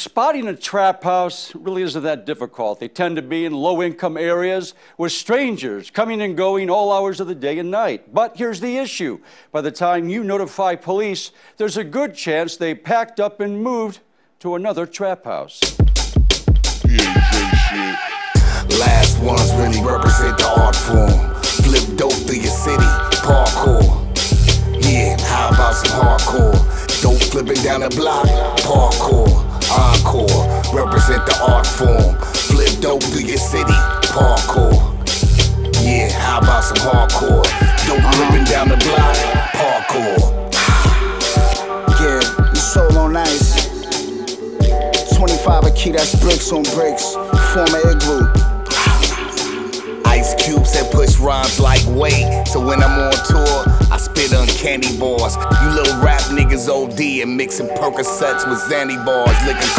spotting a trap house really isn't that difficult. They tend to be in low-income areas with strangers coming and going all hours of the day and night. But here's the issue. By the time you notify police, there's a good chance they packed up and moved to another trap house. Last ones really represent the art form. Flip dope through your city, parkour. Yeah, how about some hardcore? Dope flipping down the block, parkour. Encore, represent the art form. Flip dope through your city, parkour. Yeah, how about some hardcore? Dope flipping down the block, parkour. Yeah, the soul on ice. 25 a key, that's bricks on bricks. Form an igloo. Ice cubes that push rhymes like weight. So when I'm on tour, I spit uncanny bars. You little rap niggas OD and mixing Percocets with Xanny bars. Licking